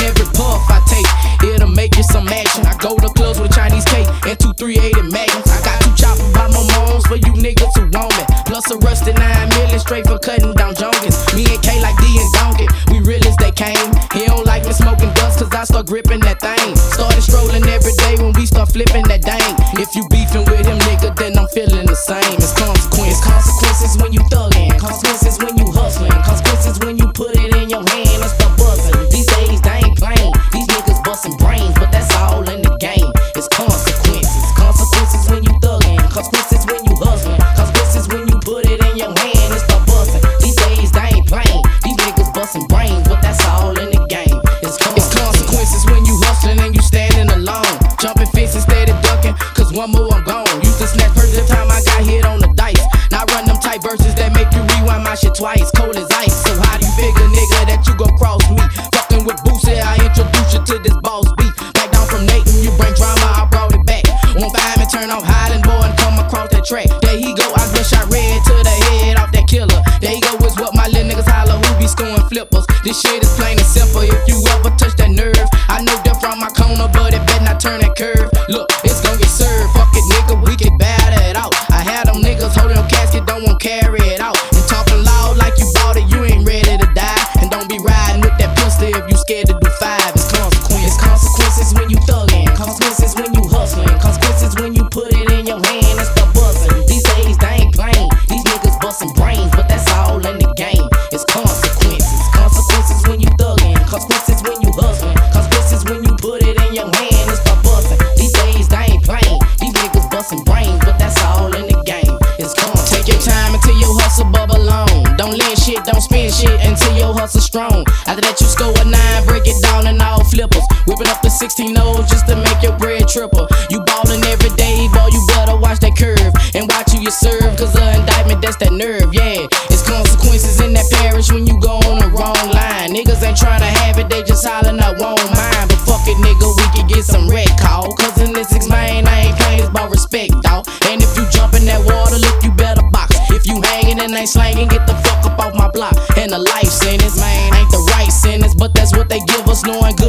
every puff I take, it'll make you some action. I go to clubs with Chinese cake and 2 380 Magnums. I got 2 choppers by my moms for you niggas who want me. Plus a rusty 9 million straight for cutting down Jonkins. Me and K like D and Donkey, we real as they came. He don't like me smoking dust cause I start gripping that thing. Started strolling every day when we start flipping that dang. If you beefing with him nigga, then I'm feeling the same. It's consequence. Consequences when you thuggin', consequences when you hustlin', consequences when you put it in your hand and start buzzing. These days they ain't plain, these niggas bustin' brains, but that's all in the game. It's consequences. Consequences when you thuggin', consequences when you hustlin', consequences when you put it in your hand and start buzzing. These days they ain't plain, these niggas bustin' brains, but that's all in the game. It's consequences when you hustlin' and you standing alone, jumping fences steady ducking, cause one more I'm gone. Used to snatch first the time I got hit on the dice. Now run them tight verses that make you rewind my shit twice, cold as ice. So how do you figure, nigga, that you gon' cross me? Fucking with Boosie, I introduce you to this boss beat. Back down from Nathan, you bring drama, I brought it back. Won't find me, turn off Highland Boy and come across that track. There he go, I just shot red to the head off that killer. There he go, is what my little niggas holler who be scoring flippers. This shit is plain and simple, if you ever touch that nerve, I know that from my corner, but it better not turn that curve. Look, it's gon' get served, fuck it nigga, we can battle it out. I had them niggas holding them casket, don't want carry it out. And talking loud like you bought it, you ain't ready to die. And don't be riding with that pistol if you scared to do 5. It's consequences. It's consequences when you thuggin', consequences when you hustlin', consequences when you put it in your hand and start buzzing. These days they ain't plain, these niggas bustin' brains, but that's all in the game. It's consequences. Consequences when you thuggin', consequences when you hustlin', consequences when you put it in your hand and start buzzing. These days they ain't plain, these niggas bustin' brains, but that's all in the game. It's consequences. Take your time until your hustle bubble on. Don't lend shit, don't spend shit until your hustle strong. After that you score a 9, break it down in all flippers. Whipping up the 16 O's just to make your bread triple. You ballin' every day, boy, you better watch that curve and watch who you serve, cause the indictment, that's that nerve, yeah. It's consequences in that parish when you go on the wrong line. Niggas ain't tryna have it, they just hollin' I won't mind. But fuck it nigga, we can get some red call, cause in this 6 man, I ain't playing, it's about respect, dawg. And if you jump in that water, look, you better box. If you hangin' and ain't slangin', get the fuck up off my block. And a life sentence, man, ain't the right sentence, but that's what they give us, knowing